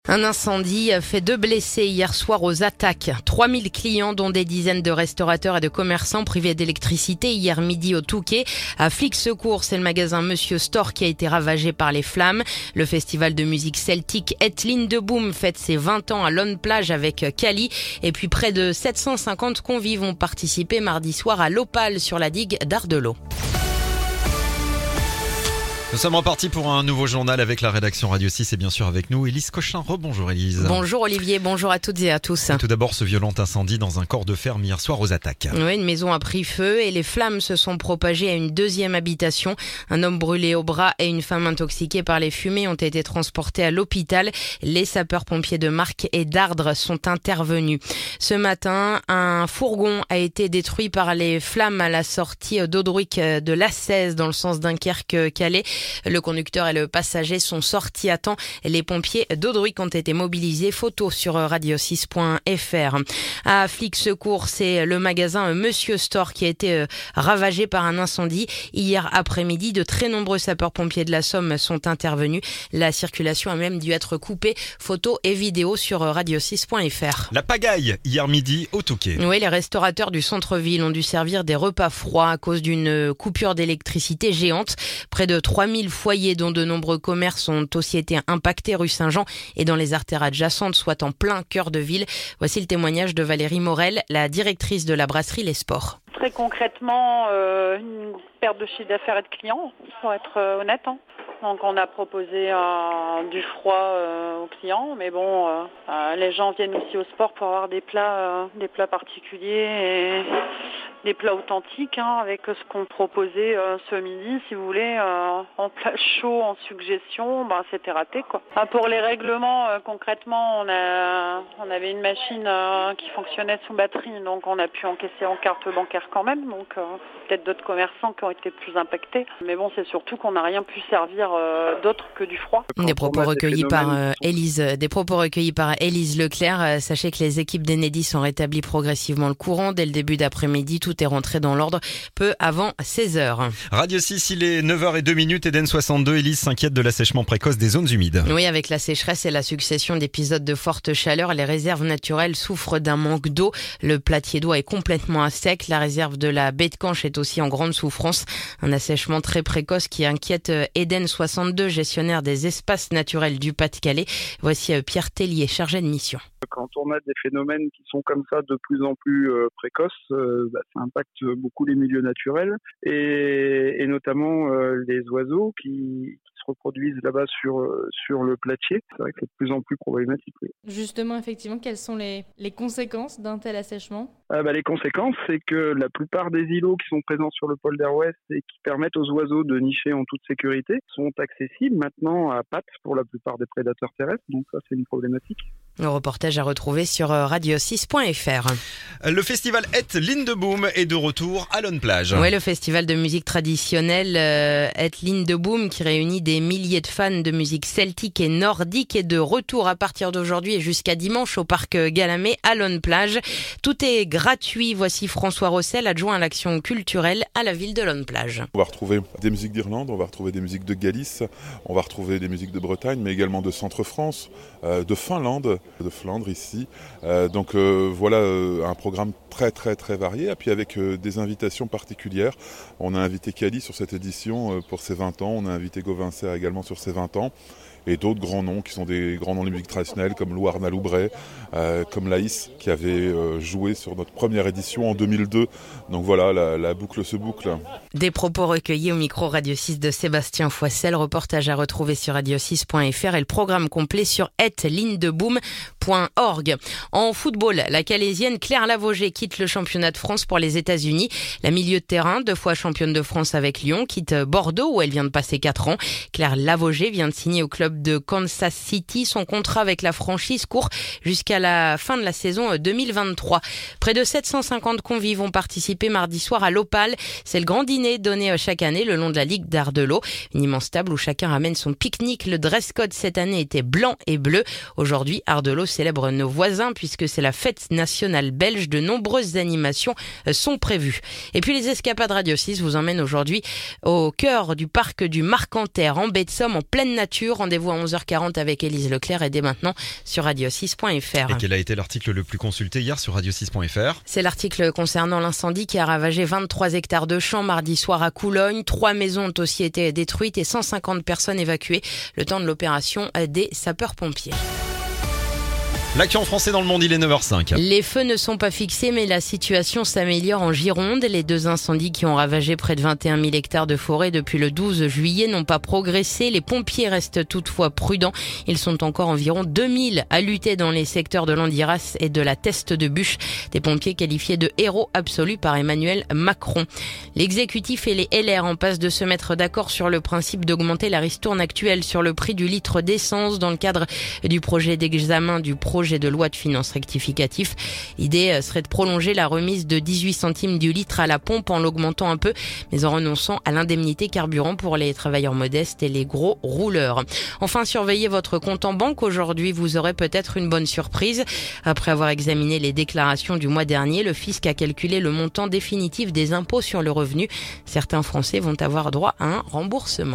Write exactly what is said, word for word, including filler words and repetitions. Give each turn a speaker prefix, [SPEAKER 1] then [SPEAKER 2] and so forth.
[SPEAKER 1] Un incendie fait deux blessés hier soir aux attaques. trois mille clients, dont des dizaines de restaurateurs et de commerçants privés d'électricité hier midi au Touquet. À Flic Secours, c'est le magasin Monsieur Store qui a été ravagé par les flammes. Le festival de musique celtique Et Lindeboom fête ses vingt ans à Lone Plage avec Cali. Et puis près de sept cent cinquante convives ont participé mardi soir à l'Opale sur la digue d'Ardelot.
[SPEAKER 2] Nous sommes repartis pour un nouveau journal avec la rédaction Radio six et bien sûr avec nous Élise Cochin. Rebonjour Élise.
[SPEAKER 1] Bonjour Olivier, bonjour à toutes et à tous.
[SPEAKER 2] Et tout d'abord ce violent incendie dans un corps de ferme hier soir aux attaques.
[SPEAKER 1] Oui, une maison a pris feu et les flammes se sont propagées à une deuxième habitation. Un homme brûlé au bras et une femme intoxiquée par les fumées ont été transportés à l'hôpital. Les sapeurs-pompiers de Marques et d'Ardres sont intervenus. Ce matin, un fourgon a été détruit par les flammes à la sortie d'Audruic de l'A seize dans le sens Dunkerque-Calais. Le conducteur et le passager sont sortis à temps. Les pompiers d'Audruic ont été mobilisés. Photo sur radio six point f r. À Flic Secours, c'est le magasin Monsieur Store qui a été ravagé par un incendie. Hier après-midi, de très nombreux sapeurs-pompiers de la Somme sont intervenus. La circulation a même dû être coupée. Photos et vidéos sur radio six point f r.
[SPEAKER 2] La pagaille hier midi au Touquet.
[SPEAKER 1] Oui, les restaurateurs du centre-ville ont dû servir des repas froids à cause d'une coupure d'électricité géante. Près de trois mille foyers, dont de nombreux commerces, ont aussi été impactés rue Saint-Jean et dans les artères adjacentes, soit en plein cœur de ville. Voici le témoignage de Valérie Morel, la directrice de la brasserie Les Sports.
[SPEAKER 3] Très concrètement, euh, une perte de chiffre d'affaires et de clients, pour être euh, honnête. Hein. Donc on a proposé euh, du froid euh, aux clients, mais bon, euh, euh, les gens viennent aussi au sport pour avoir des plats, euh, des plats particuliers et des plats authentiques, hein, avec ce qu'on proposait euh, ce midi, si vous voulez, euh, en plat chaud, en suggestion, ben, c'était raté, quoi. Ah, pour les règlements, euh, concrètement, on, a, on avait une machine euh, qui fonctionnait sous batterie, donc on a pu encaisser en carte bancaire quand même, donc euh, peut-être d'autres commerçants qui ont été plus impactés, mais bon, c'est surtout qu'on n'a rien pu servir euh, d'autre que du froid.
[SPEAKER 1] Des propos recueillis par euh, Élise, des propos recueillis par Élise Leclerc. Euh, sachez que les équipes d'Enedis ont rétabli progressivement le courant dès le début d'après-midi. Tout est rentré dans l'ordre peu avant seize heures.
[SPEAKER 2] Radio six, il est neuf heures zéro deux minutes. Eden soixante-deux, Élise s'inquiète de l'assèchement précoce des zones humides.
[SPEAKER 1] Oui, avec la sécheresse et la succession d'épisodes de forte chaleur, les réserves naturelles souffrent d'un manque d'eau. Le platier d'eau est complètement à sec. La réserve de la baie de Canche est aussi en grande souffrance. Un assèchement très précoce qui inquiète Eden soixante-deux, gestionnaire des espaces naturels du Pas-de-Calais. Voici Pierre Tellier, chargé de mission.
[SPEAKER 4] Quand on a des phénomènes qui sont comme ça de plus en plus euh, précoces, euh, bah, ça impacte beaucoup les milieux naturels et, et notamment euh, les oiseaux qui, qui se reproduisent là-bas sur, euh, sur le platier. C'est vrai que c'est de plus en plus problématique. Oui.
[SPEAKER 5] Justement, effectivement, quelles sont les, les conséquences d'un tel assèchement ?
[SPEAKER 4] Ah bah, les conséquences, c'est que la plupart des îlots qui sont présents sur le polder ouest et qui permettent aux oiseaux de nicher en toute sécurité sont accessibles maintenant à pattes pour la plupart des prédateurs terrestres. Donc ça, c'est une problématique.
[SPEAKER 1] Le reportage à retrouver sur radio six point f r.
[SPEAKER 2] Le festival Et Lindeboom est de retour à Lone Plage.
[SPEAKER 1] Oui, le festival de musique traditionnelle euh, Et Lindeboom qui réunit des milliers de fans de musique celtique et nordique est de retour à partir d'aujourd'hui et jusqu'à dimanche au parc Galamé à Lone Plage. Tout est gratuit. Voici François Rossel, adjoint à l'action culturelle à la ville de Lone Plage.
[SPEAKER 6] On va retrouver des musiques d'Irlande, on va retrouver des musiques de Galice, on va retrouver des musiques de Bretagne, mais également de Centre-France, euh, de Finlande, de Flandre ici. Euh, donc euh, voilà euh, un programme très très très varié, et puis avec euh, des invitations particulières. On a invité Cali sur cette édition euh, pour ses vingt ans, on a invité Gauvincer également sur ses vingt ans, et d'autres grands noms qui sont des grands noms de musique traditionnelle comme Lou Arna Loubret, euh, comme Laïs qui avait euh, joué sur notre première édition en deux mille deux. Donc voilà, la, la boucle se boucle.
[SPEAKER 1] Des propos recueillis au micro Radio six de Sébastien Foissel, reportage à retrouver sur radio six point f r et le programme complet sur et lindeboom point org. En football, la Calaisienne Claire Lavogé quitte le championnat de France pour les États-Unis. La milieu de terrain, deux fois championne de France avec Lyon, quitte Bordeaux où elle vient de passer quatre ans. Claire Lavogé vient de signer au club de Kansas City. Son contrat avec la franchise court jusqu'à la fin de la saison deux mille vingt-trois. Près de sept cent cinquante convives ont participé mardi soir à l'Opale. C'est le grand dîner donné chaque année le long de la Ligue d'Ardelot. Une immense table où chacun ramène son pique-nique. Le dress code cette année était blanc et bleu. Aujourd'hui, Ardelot célèbrent nos voisins puisque c'est la fête nationale belge. De nombreuses animations sont prévues. Et puis les escapades Radio six vous emmènent aujourd'hui au cœur du parc du Marcanterre en baie de Somme, en pleine nature. Rendez-vous à onze heures quarante avec Élise Leclerc et dès maintenant sur radio six point f r.
[SPEAKER 2] Et quel a été l'article le plus consulté hier sur radio six point f r?
[SPEAKER 1] C'est l'article concernant l'incendie qui a ravagé vingt-trois hectares de champs mardi soir à Coulogne. Trois maisons ont aussi été détruites et cent cinquante personnes évacuées le temps de l'opération des sapeurs-pompiers.
[SPEAKER 2] L'actu en français dans le monde, il est neuf heures cinq.
[SPEAKER 1] Les feux ne sont pas fixés, mais la situation s'améliore en Gironde. Les deux incendies qui ont ravagé près de vingt et un mille hectares de forêt depuis le douze juillet n'ont pas progressé. Les pompiers restent toutefois prudents. Ils sont encore environ deux mille à lutter dans les secteurs de l'Andiras et de la Teste de Bûche. Des pompiers qualifiés de héros absolus par Emmanuel Macron. L'exécutif et les L R en passe de se mettre d'accord sur le principe d'augmenter la ristourne actuelle sur le prix du litre d'essence dans le cadre du projet d'examen du projet de loi de finances rectificatif. L'idée serait de prolonger la remise de dix-huit centimes du litre à la pompe en l'augmentant un peu, mais en renonçant à l'indemnité carburant pour les travailleurs modestes et les gros rouleurs. Enfin, surveillez votre compte en banque. Aujourd'hui, vous aurez peut-être une bonne surprise. Après avoir examiné les déclarations du mois dernier, le fisc a calculé le montant définitif des impôts sur le revenu. Certains Français vont avoir droit à un remboursement.